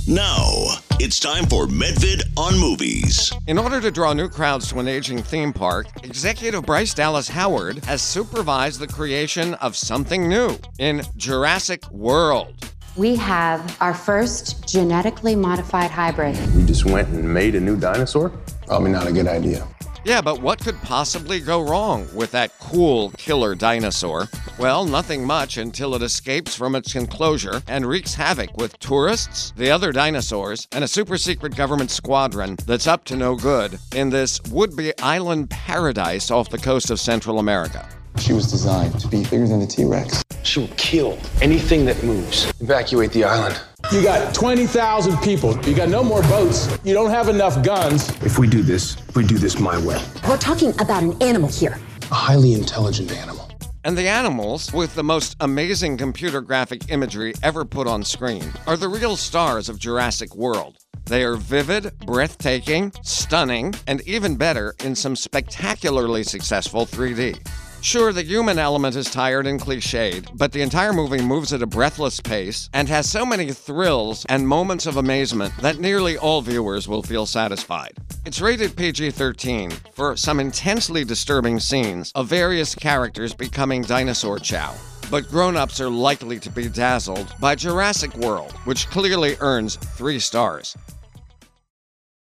Now, it's time for Medvid on Movies. In order to draw new crowds to an aging theme park, executive Bryce Dallas Howard has supervised the creation of something new in Jurassic World. We have our first genetically modified hybrid. You just went and made a new dinosaur? Probably not a good idea. Yeah, but what could possibly go wrong with that cool killer dinosaur? Well, nothing much until it escapes from its enclosure and wreaks havoc with tourists, the other dinosaurs, and a super-secret government squadron that's up to no good in this would-be island paradise off the coast of Central America. She was designed to be bigger than the T-Rex. She will kill anything that moves. Evacuate the island. You got 20,000 people. You got no more boats. You don't have enough guns. If we do this my way. We're talking about an animal here. A highly intelligent animal. And the animals, with the most amazing computer graphic imagery ever put on screen, are the real stars of Jurassic World. They are vivid, breathtaking, stunning, and even better in some spectacularly successful 3D. Sure, the human element is tired and cliched, but the entire movie moves at a breathless pace and has so many thrills and moments of amazement that nearly all viewers will feel satisfied. It's rated PG-13 for some intensely disturbing scenes of various characters becoming dinosaur chow. But grown-ups are likely to be dazzled by Jurassic World, which clearly earns 3 stars.